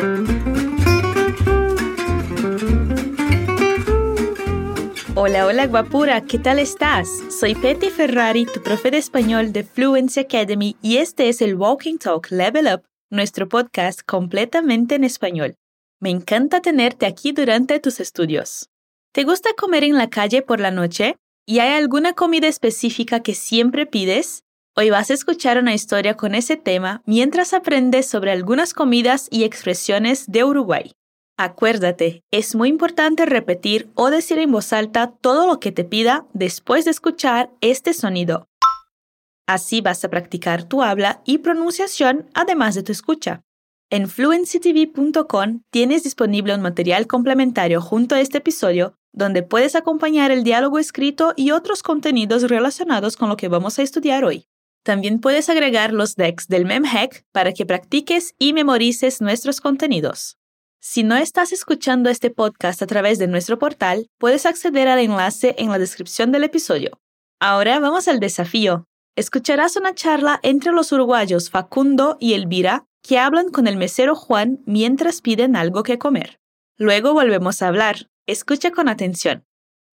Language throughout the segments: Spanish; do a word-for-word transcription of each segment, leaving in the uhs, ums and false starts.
Hola, hola guapura, ¿qué tal estás? Soy Petty Ferrari, tu profe de español de Fluency Academy y este es el Walking Talk Level Up, nuestro podcast completamente en español. Me encanta tenerte aquí durante tus estudios. ¿Te gusta comer en la calle por la noche? ¿Y hay alguna comida específica que siempre pides? Hoy vas a escuchar una historia con ese tema mientras aprendes sobre algunas comidas y expresiones de Uruguay. Acuérdate, es muy importante repetir o decir en voz alta todo lo que te pida después de escuchar este sonido. Así vas a practicar tu habla y pronunciación además de tu escucha. En fluency t v punto com tienes disponible un material complementario junto a este episodio donde puedes acompañar el diálogo escrito y otros contenidos relacionados con lo que vamos a estudiar hoy. También puedes agregar los decks del MemHack para que practiques y memorices nuestros contenidos. Si no estás escuchando este podcast a través de nuestro portal, puedes acceder al enlace en la descripción del episodio. Ahora vamos al desafío. Escucharás una charla entre los uruguayos Facundo y Elvira que hablan con el mesero Juan mientras piden algo que comer. Luego volvemos a hablar. Escucha con atención.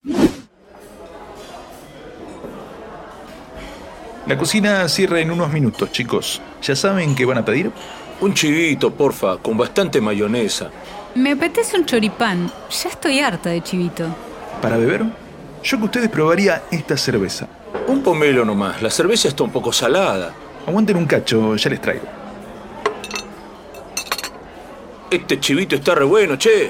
La cocina cierra en unos minutos, chicos. ¿Ya saben qué van a pedir? Un chivito, porfa, con bastante mayonesa. Me apetece un choripán. Ya estoy harta de chivito. ¿Para beber? Yo que ustedes probaría esta cerveza. Un pomelo nomás, la cerveza está un poco salada. Aguanten un cacho, ya les traigo. Este chivito está re bueno, che.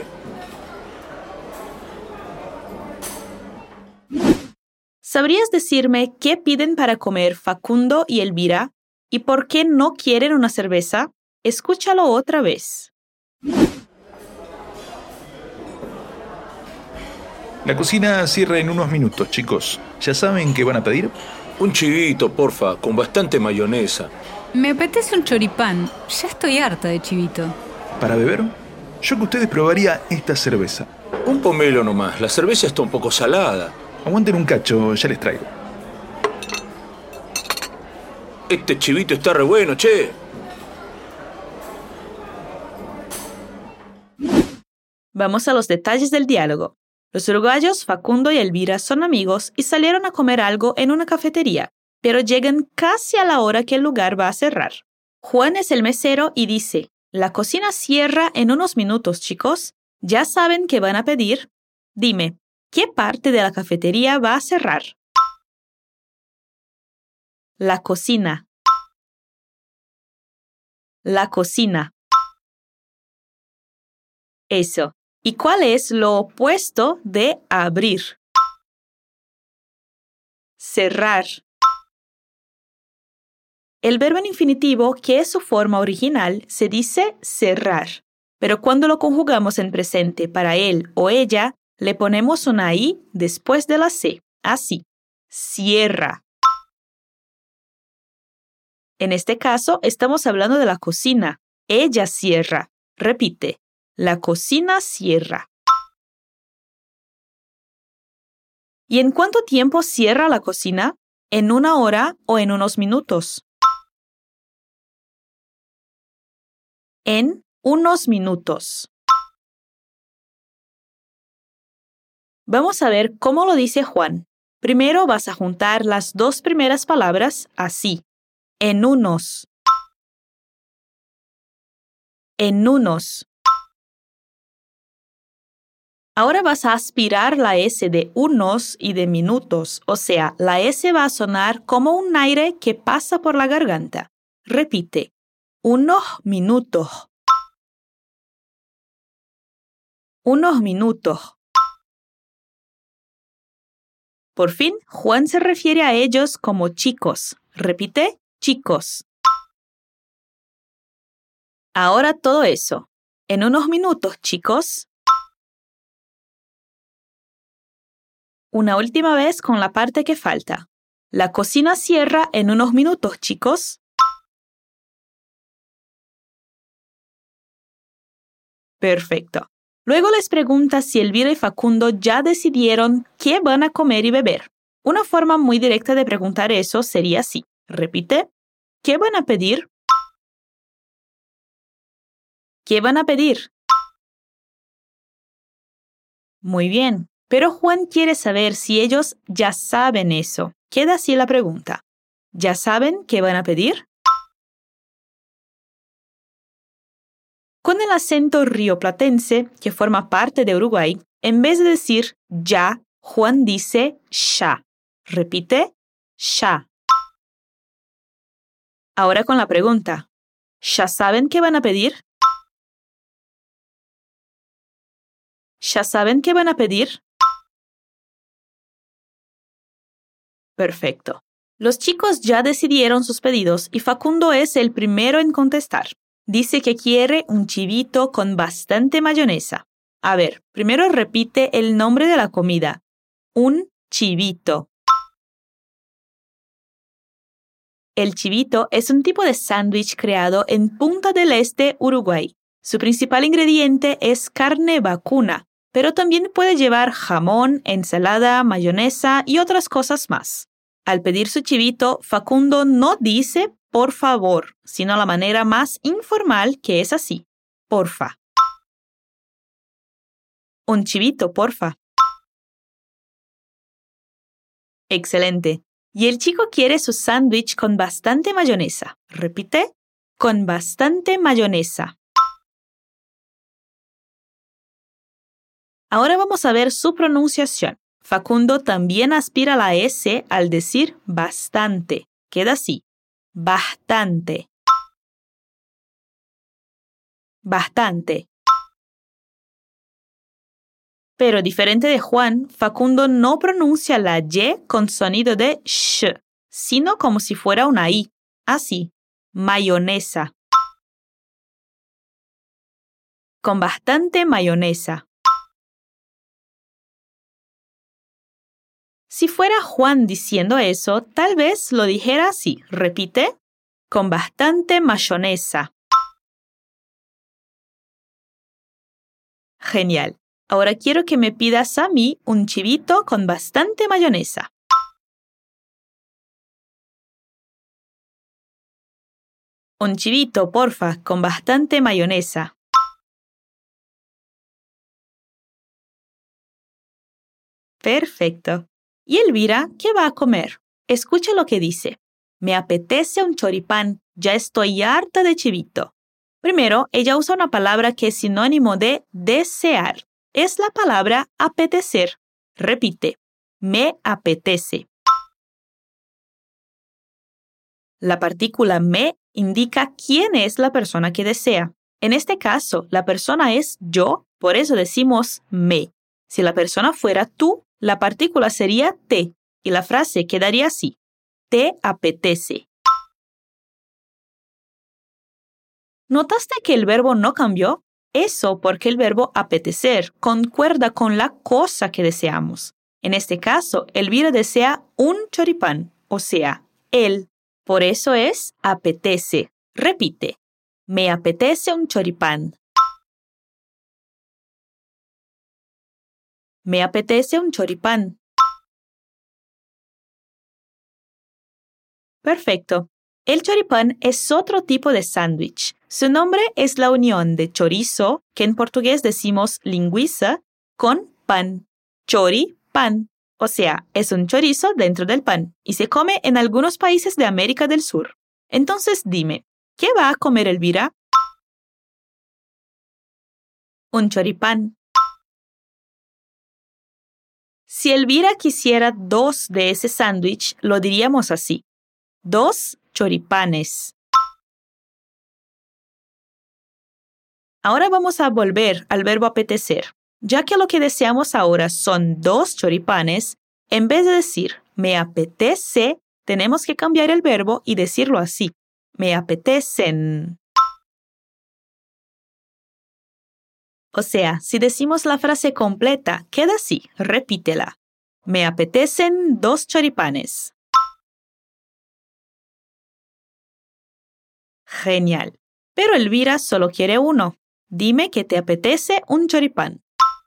¿Sabrías decirme qué piden para comer Facundo y Elvira? ¿Y por qué no quieren una cerveza? Escúchalo otra vez. La cocina cierra en unos minutos, chicos. ¿Ya saben qué van a pedir? Un chivito, porfa, con bastante mayonesa. Me apetece un choripán. Ya estoy harta de chivito. ¿Para beber? Yo que ustedes probaría esta cerveza. Un pomelo nomás, la cerveza está un poco salada. Aguanten un cacho, ya les traigo. Este chivito está re bueno, che. Vamos a los detalles del diálogo. Los uruguayos Facundo y Elvira son amigos y salieron a comer algo en una cafetería, pero llegan casi a la hora que el lugar va a cerrar. Juan es el mesero y dice, «La cocina cierra en unos minutos, chicos. ¿Ya saben qué van a pedir? Dime, ¿qué parte de la cafetería va a cerrar?» La cocina. La cocina. Eso. ¿Y cuál es lo opuesto de abrir? Cerrar. El verbo en infinitivo, que es su forma original, se dice cerrar, pero cuando lo conjugamos en presente para él o ella, le ponemos una i después de la c, así. Cierra. En este caso, estamos hablando de la cocina. Ella cierra. Repite. La cocina cierra. ¿Y en cuánto tiempo cierra la cocina? ¿En una hora o en unos minutos? En unos minutos. Vamos a ver cómo lo dice Juan. Primero vas a juntar las dos primeras palabras así. En unos. En unos. Ahora vas a aspirar la S de unos y de minutos, o sea, la S va a sonar como un aire que pasa por la garganta. Repite, unos minutos. Unos minutos. Por fin, Juan se refiere a ellos como chicos. Repite, chicos. Ahora todo eso. En unos minutos, chicos. Una última vez con la parte que falta. La cocina cierra en unos minutos, chicos. Perfecto. Luego les pregunta si Elvira y Facundo ya decidieron qué van a comer y beber. Una forma muy directa de preguntar eso sería así. Repite. ¿Qué van a pedir? ¿Qué van a pedir? Muy bien, pero Juan quiere saber si ellos ya saben eso. Queda así la pregunta. ¿Ya saben qué van a pedir? Con el acento rioplatense, que forma parte de Uruguay, en vez de decir ya, Juan dice ya. Repite, ya. Ahora con la pregunta. ¿Ya saben qué van a pedir? ¿Ya saben qué van a pedir? Perfecto. Los chicos ya decidieron sus pedidos y Facundo es el primero en contestar. Dice que quiere un chivito con bastante mayonesa. A ver, primero repite el nombre de la comida. Un chivito. El chivito es un tipo de sándwich creado en Punta del Este, Uruguay. Su principal ingrediente es carne vacuna, pero también puede llevar jamón, ensalada, mayonesa y otras cosas más. Al pedir su chivito, Facundo no dice por favor, sino la manera más informal que es así. Porfa. Un chivito, porfa. Excelente. Y el chico quiere su sándwich con bastante mayonesa. Repite, con bastante mayonesa. Ahora vamos a ver su pronunciación. Facundo también aspira la S al decir bastante. Queda así. Bastante. Bastante. Pero diferente de Juan, Facundo no pronuncia la Y con sonido de sh, sino como si fuera una I. Así. Mayonesa. Con bastante mayonesa. Si fuera Juan diciendo eso, tal vez lo dijera así. Repite. Con bastante mayonesa. Genial. Ahora quiero que me pidas a mí un chivito con bastante mayonesa. Un chivito, porfa, con bastante mayonesa. Perfecto. ¿Y Elvira qué va a comer? Escucha lo que dice. Me apetece un choripán, ya estoy harta de chivito. Primero, ella usa una palabra que es sinónimo de desear. Es la palabra apetecer. Repite, me apetece. La partícula me indica quién es la persona que desea. En este caso, la persona es yo, por eso decimos me. Si la persona fuera tú, la partícula sería te y la frase quedaría así. Te apetece. ¿Notaste que el verbo no cambió? Eso porque el verbo apetecer concuerda con la cosa que deseamos. En este caso, Elvira desea un choripán, o sea, él. Por eso es apetece. Repite. Me apetece un choripán. Me apetece un choripán. Perfecto. El choripán es otro tipo de sándwich. Su nombre es la unión de chorizo, que en portugués decimos linguiça, con pan. Chori, pan. O sea, es un chorizo dentro del pan y se come en algunos países de América del Sur. Entonces dime, ¿qué va a comer Elvira? Un choripán. Si Elvira quisiera dos de ese sándwich, lo diríamos así. Dos choripanes. Ahora vamos a volver al verbo apetecer. Ya que lo que deseamos ahora son dos choripanes, en vez de decir me apetece, tenemos que cambiar el verbo y decirlo así. Me apetecen. O sea, si decimos la frase completa, queda así. Repítela. Me apetecen dos choripanes. Genial. Pero Elvira solo quiere uno. Dime que te apetece un choripán.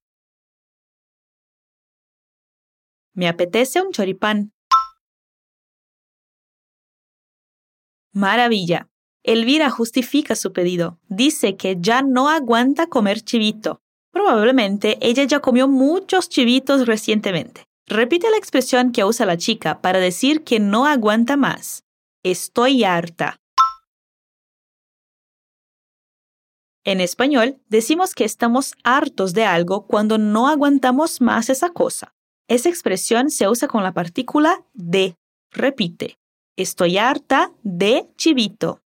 Me apetece un choripán. Maravilla. Elvira justifica su pedido. Dice que ya no aguanta comer chivito. Probablemente ella ya comió muchos chivitos recientemente. Repite la expresión que usa la chica para decir que no aguanta más. Estoy harta. En español, decimos que estamos hartos de algo cuando no aguantamos más esa cosa. Esa expresión se usa con la partícula de. Repite. Estoy harta de chivito.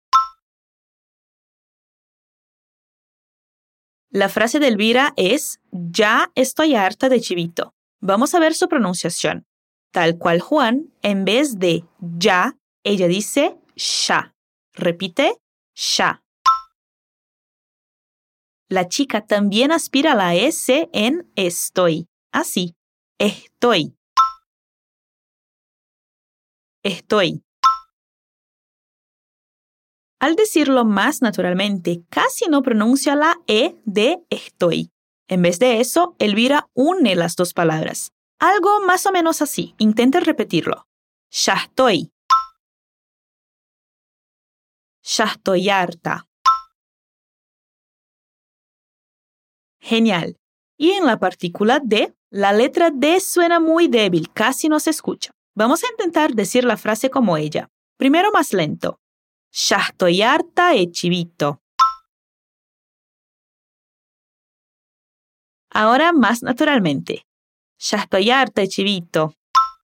La frase de Elvira es, ya estoy harta de chivito. Vamos a ver su pronunciación. Tal cual Juan, en vez de ya, ella dice ya. Repite, ya. La chica también aspira la S en estoy. Así, estoy. Estoy. Al decirlo más naturalmente, casi no pronuncia la E de estoy. En vez de eso, Elvira une las dos palabras. Algo más o menos así. Intente repetirlo. Ya estoy. Ya estoy harta. Genial. Y en la partícula de, la letra D suena muy débil, casi no se escucha. Vamos a intentar decir la frase como ella. Primero más lento. Ya estoy harta de chivito. Ahora más naturalmente. Ya estoy harta de chivito.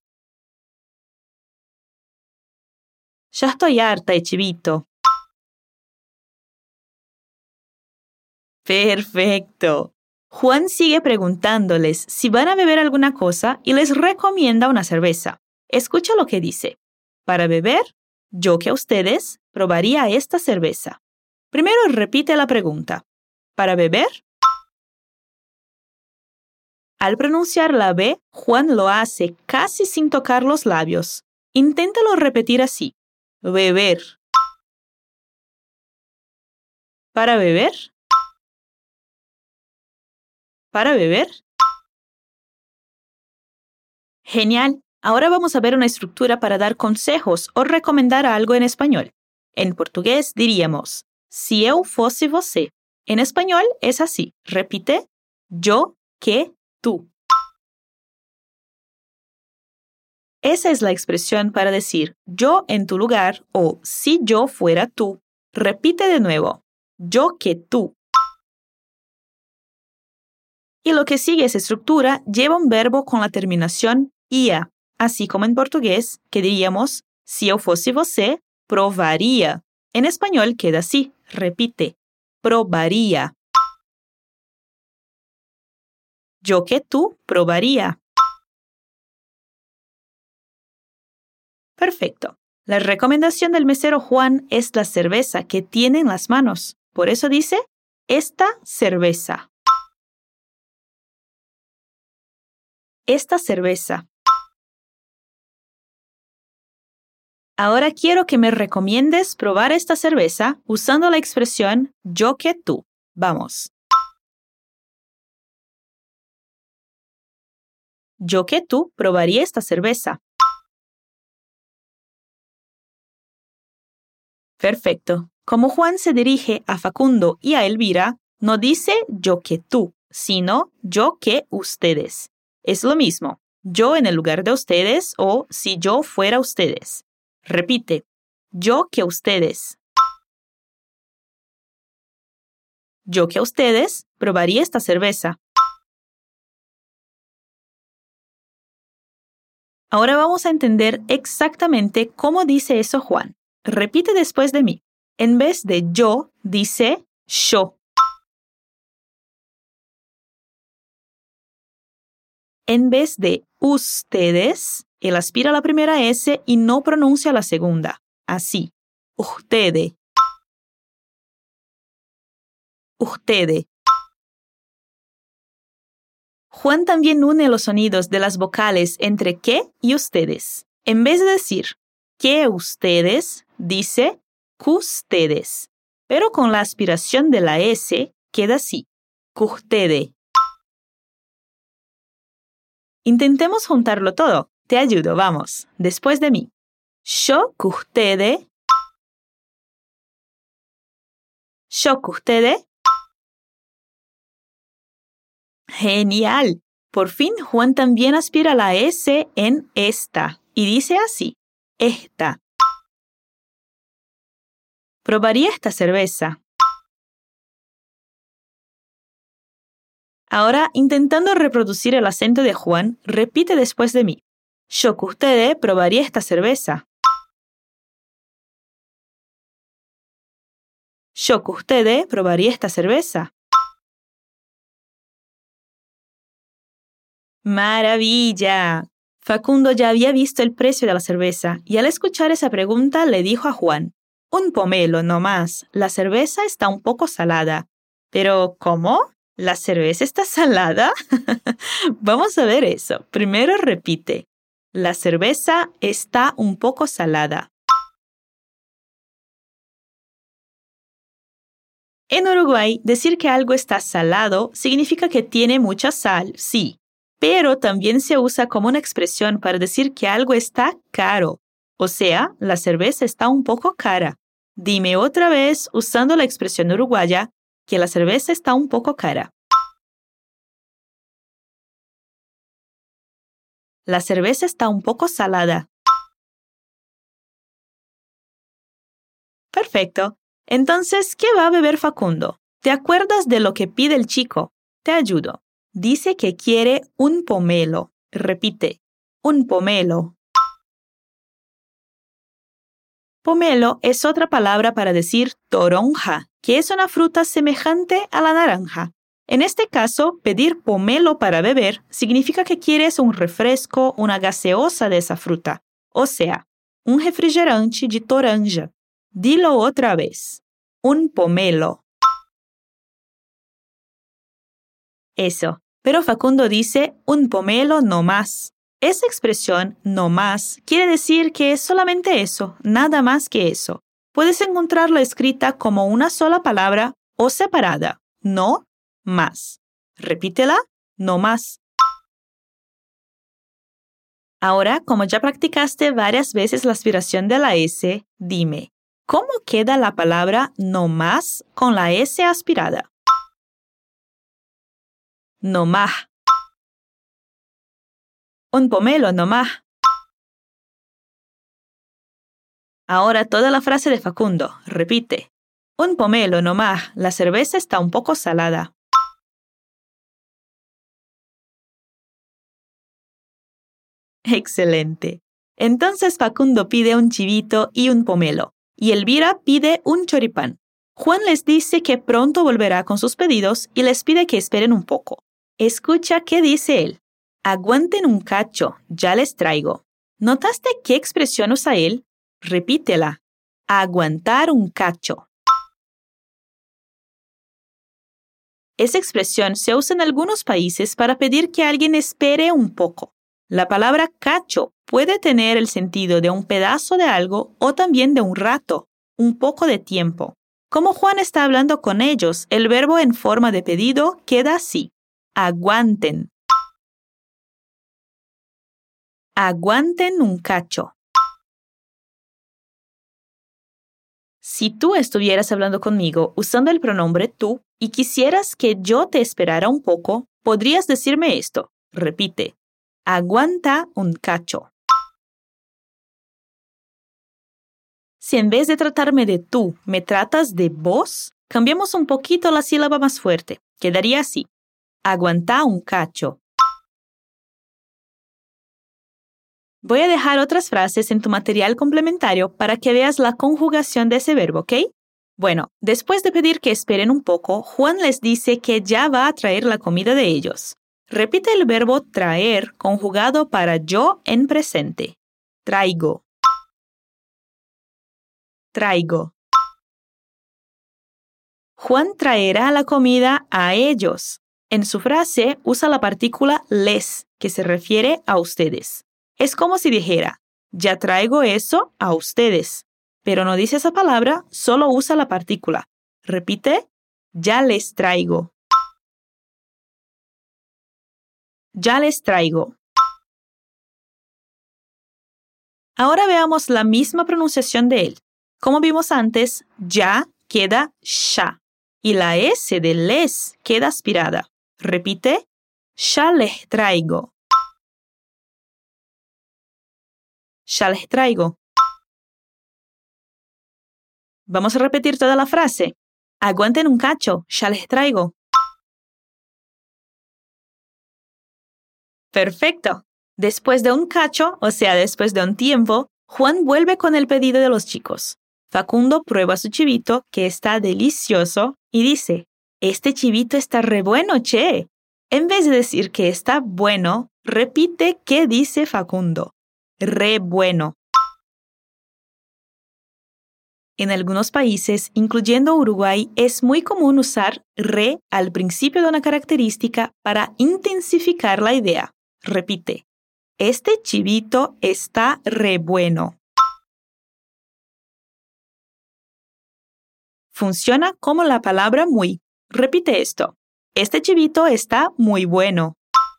Ya estoy harta de chivito. Perfecto. Juan sigue preguntándoles si van a beber alguna cosa y les recomienda una cerveza. Escucha lo que dice. Para beber, yo que a ustedes probaría esta cerveza. Primero repite la pregunta. ¿Para beber? Al pronunciar la B, Juan lo hace casi sin tocar los labios. Inténtalo repetir así. Beber. ¿Para beber? ¿Para beber? Genial. Ahora vamos a ver una estructura para dar consejos o recomendar algo en español. En portugués diríamos, si eu fosse você. En español es así. Repite, yo que tú. Esa es la expresión para decir yo en tu lugar o si yo fuera tú. Repite de nuevo, yo que tú. Y lo que sigue esa estructura lleva un verbo con la terminación ia, así como en portugués, que diríamos, si eu fosse você, provaría. En español queda así, repite, probaría. Yo que tú probaría. Perfecto. La recomendación del mesero Juan es la cerveza que tiene en las manos. Por eso dice, esta cerveza. Esta cerveza. Ahora quiero que me recomiendes probar esta cerveza usando la expresión yo que tú. Vamos. Yo que tú probaría esta cerveza. Perfecto. Como Juan se dirige a Facundo y a Elvira, no dice yo que tú, sino yo que ustedes. Es lo mismo, yo en el lugar de ustedes o si yo fuera ustedes. Repite, yo que ustedes. Yo que ustedes probaría esta cerveza. Ahora vamos a entender exactamente cómo dice eso Juan. Repite después de mí. En vez de yo, dice yo. En vez de ustedes, él aspira la primera S y no pronuncia la segunda. Así. Ustedes. Ustedes. Juan también une los sonidos de las vocales entre que y ustedes. En vez de decir que ustedes, dice custedes. Pero con la aspiración de la S queda así. Custede. Intentemos juntarlo todo. Te ayudo, vamos. Después de mí. Yo custede. ¿Çok ustedes? ¡Genial! Por fin Juan también aspira la S en esta y dice así, esta. Probaría esta cerveza. Ahora, intentando reproducir el acento de Juan, repite después de mí. ¿Çok ustedes probaría esta cerveza? ¿Çok ustedes probaría esta cerveza? ¡Maravilla! Facundo ya había visto el precio de la cerveza y al escuchar esa pregunta le dijo a Juan, un pomelo no más, la cerveza está un poco salada. ¿Pero cómo? ¿La cerveza está salada? Vamos a ver eso. Primero repite. La cerveza está un poco salada. En Uruguay, decir que algo está salado significa que tiene mucha sal, sí, pero también se usa como una expresión para decir que algo está caro. O sea, la cerveza está un poco cara. Dime otra vez, usando la expresión uruguaya, que la cerveza está un poco cara. La cerveza está un poco salada. Perfecto. Entonces, ¿qué va a beber Facundo? ¿Te acuerdas de lo que pide el chico? Te ayudo. Dice que quiere un pomelo. Repite, un pomelo. Pomelo es otra palabra para decir toronja, que es una fruta semejante a la naranja. En este caso, pedir pomelo para beber significa que quieres un refresco, una gaseosa de esa fruta. O sea, un refrigerante de toranja. Dilo otra vez. Un pomelo. Eso. Pero Facundo dice un pomelo no más. Esa expresión no más quiere decir que es solamente eso, nada más que eso. Puedes encontrarla escrita como una sola palabra o separada. No más. Repítela, no más. Ahora, como ya practicaste varias veces la aspiración de la S, dime, ¿cómo queda la palabra no más con la S aspirada? No más. Un pomelo no más. Ahora toda la frase de Facundo. Repite. Un pomelo no más. La cerveza está un poco salada. Excelente. Entonces Facundo pide un chivito y un pomelo. Y Elvira pide un choripán. Juan les dice que pronto volverá con sus pedidos y les pide que esperen un poco. Escucha qué dice él. Aguanten un cacho, ya les traigo. ¿Notaste qué expresión usa él? Repítela. Aguantar un cacho. Esa expresión se usa en algunos países para pedir que alguien espere un poco. La palabra cacho puede tener el sentido de un pedazo de algo o también de un rato, un poco de tiempo. Como Juan está hablando con ellos, el verbo en forma de pedido queda así. Aguanten. Aguanten un cacho. Si tú estuvieras hablando conmigo usando el pronombre tú y quisieras que yo te esperara un poco, podrías decirme esto. Repite. Aguanta un cacho. Si en vez de tratarme de tú, me tratas de vos, cambiamos un poquito la sílaba más fuerte. Quedaría así. Aguanta un cacho. Voy a dejar otras frases en tu material complementario para que veas la conjugación de ese verbo, ¿ok? Bueno, después de pedir que esperen un poco, Juan les dice que ya va a traer la comida de ellos. Repite el verbo traer conjugado para yo en presente. Traigo. Traigo. Juan traerá la comida a ellos. En su frase usa la partícula les, que se refiere a ustedes. Es como si dijera, ya traigo eso a ustedes. Pero no dice esa palabra, solo usa la partícula. Repite, ya les traigo. Ya les traigo. Ahora veamos la misma pronunciación de él. Como vimos antes, ya queda sha y la S de les queda aspirada. Repite, ya les traigo. Ya les traigo. Vamos a repetir toda la frase. Aguanten un cacho, ya les traigo. Perfecto. Después de un cacho, o sea, después de un tiempo, Juan vuelve con el pedido de los chicos. Facundo prueba su chivito, que está delicioso, y dice, este chivito está re bueno, che. En vez de decir que está bueno, repite qué dice Facundo. Re bueno. En algunos países, incluyendo Uruguay, es muy común usar re al principio de una característica para intensificar la idea. Repite, este chivito está re bueno. Funciona como la palabra muy. Repite esto. Este chivito está muy bueno.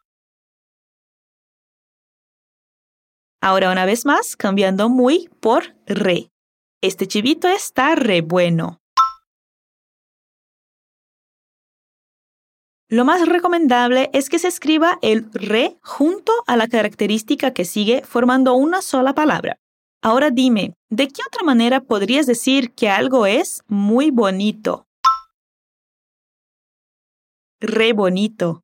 Ahora una vez más, cambiando muy por re. Este chivito está re bueno. Lo más recomendable es que se escriba el re junto a la característica que sigue formando una sola palabra. Ahora dime, ¿de qué otra manera podrías decir que algo es muy bonito? Re bonito.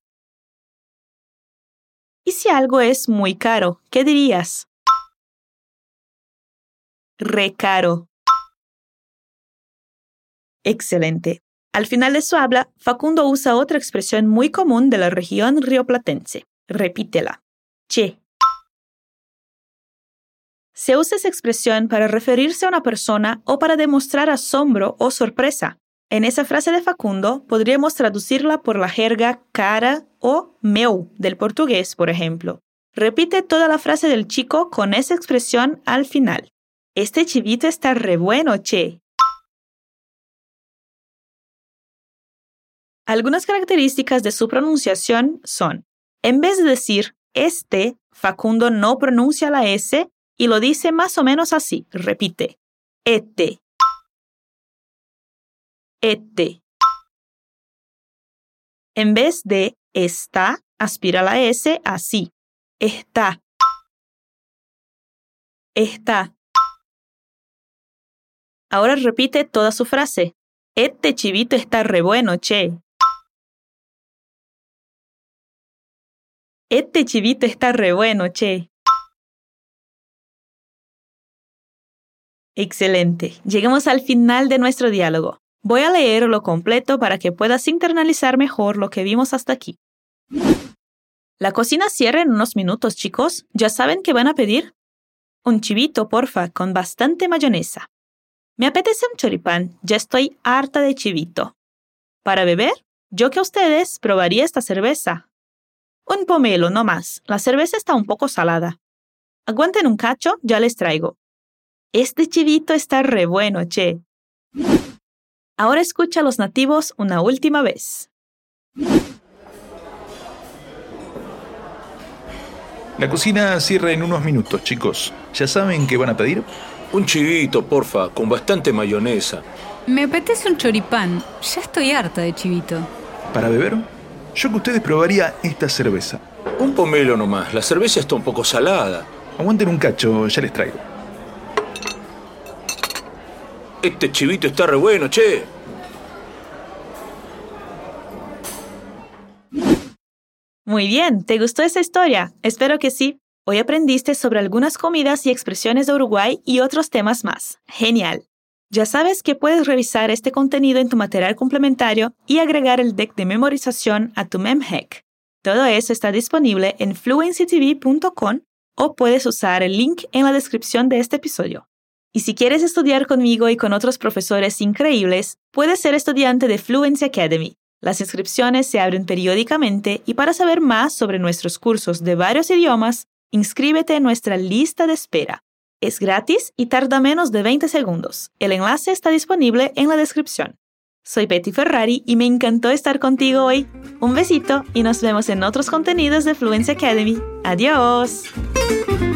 ¿Y si algo es muy caro, qué dirías? Re caro. Excelente. Al final de su habla, Facundo usa otra expresión muy común de la región rioplatense. Repítela. Che. Se usa esa expresión para referirse a una persona o para demostrar asombro o sorpresa. En esa frase de Facundo podríamos traducirla por la jerga cara o meu del portugués, por ejemplo. Repite toda la frase del chico con esa expresión al final. Este chivito está re bueno, che. Algunas características de su pronunciación son, en vez de decir este, Facundo no pronuncia la S y lo dice más o menos así. Repite. Este. Este. En vez de está, aspira la S así. Está. Está. Ahora repite toda su frase. Este chivito está re bueno, che. Este chivito está re bueno, che. Excelente. Llegamos al final de nuestro diálogo. Voy a leerlo completo para que puedas internalizar mejor lo que vimos hasta aquí. La cocina cierra en unos minutos, chicos. ¿Ya saben qué van a pedir? Un chivito, porfa, con bastante mayonesa. Me apetece un choripán. Ya estoy harta de chivito. Para beber, yo que ustedes probaría esta cerveza. Un pomelo, no más. La cerveza está un poco salada. Aguanten un cacho, ya les traigo. Este chivito está re bueno, che. Ahora escucha a los nativos una última vez. La cocina cierra en unos minutos, chicos. ¿Ya saben qué van a pedir? Un chivito, porfa, con bastante mayonesa. Me apetece un choripán. Ya estoy harta de chivito. ¿Para beber? Yo que ustedes probaría esta cerveza. Un pomelo nomás. La cerveza está un poco salada. Aguanten un cacho, ya les traigo. Este chivito está re bueno, che. Muy bien, ¿te gustó esa historia? Espero que sí. Hoy aprendiste sobre algunas comidas y expresiones de Uruguay y otros temas más. ¡Genial! Ya sabes que puedes revisar este contenido en tu material complementario y agregar el deck de memorización a tu MemHack. Todo eso está disponible en fluency t v punto com o puedes usar el link en la descripción de este episodio. Y si quieres estudiar conmigo y con otros profesores increíbles, puedes ser estudiante de Fluency Academy. Las inscripciones se abren periódicamente y para saber más sobre nuestros cursos de varios idiomas, inscríbete en nuestra lista de espera. Es gratis y tarda menos de veinte segundos. El enlace está disponible en la descripción. Soy Petty Ferrari y me encantó estar contigo hoy. Un besito y nos vemos en otros contenidos de Fluency Academy. ¡Adiós!